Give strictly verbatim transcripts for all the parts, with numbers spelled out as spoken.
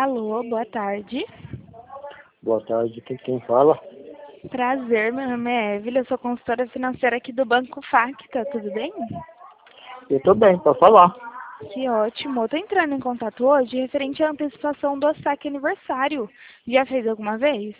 Alô, boa tarde. Boa tarde, quem, quem fala? Prazer, meu nome é Evelyn, eu sou consultora financeira aqui do Banco Facta, tudo bem? Eu tô bem, pode falar. Que ótimo. Eu tô entrando em contato hoje referente à antecipação do saque aniversário. Já fez alguma vez?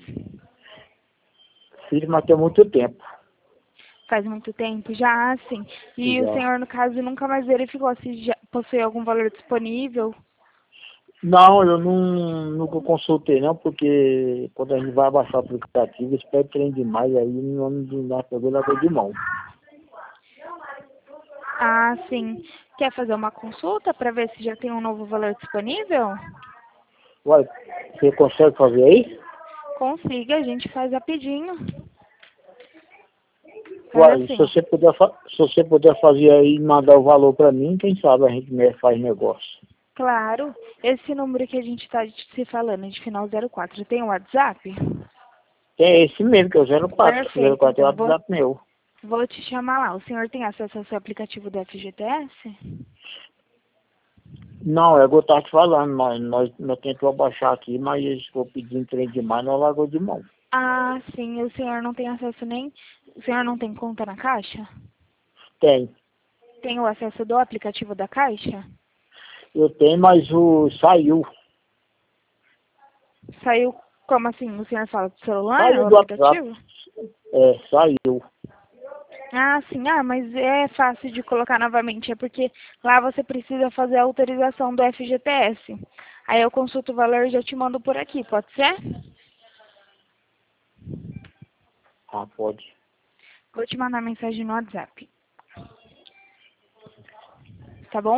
Fiz, mas tem muito tempo. Faz muito tempo já, sim. E o Já. senhor, no caso, nunca mais verificou se já possui algum valor disponível? Não, eu não, nunca consultei não, porque quando a gente vai baixar o aplicativo, eles pedem trem demais, aí não não pegou largou de mão. Ah, sim. Quer fazer uma consulta para ver se já tem um novo valor disponível? Uai, você consegue fazer aí? Consiga, a gente faz rapidinho. Faz Uai, se assim. você puder, fa- se você puder fazer aí e mandar o valor pra mim, quem sabe a gente me- faz negócio. Claro, esse número que a gente está se falando, de final zero quatro, tem o WhatsApp? É esse mesmo, que é o zero quatro. zero Perfeito, quatro é o então vou, WhatsApp meu. vou te chamar lá. O senhor tem acesso ao seu aplicativo do F G T S? Não, é o que eu tava te falando, nós, nós, nós tentamos baixar aqui, mas eles ficou pedindo trem demais, nós largou de mão. Ah, sim, o senhor não tem acesso nem... O senhor não tem conta na Caixa? Tem. Tem o acesso do aplicativo da Caixa? Eu tenho, mas o saiu. Saiu, como assim? O senhor fala do celular, o Saiu do WhatsApp. aplicativo? É, saiu. Ah, sim. Ah, mas é fácil de colocar novamente. É porque lá você precisa fazer a autorização do F G T S. Aí eu consulto o valor e já te mando por aqui, pode ser? Ah, pode. Vou te mandar mensagem no WhatsApp. Tá bom?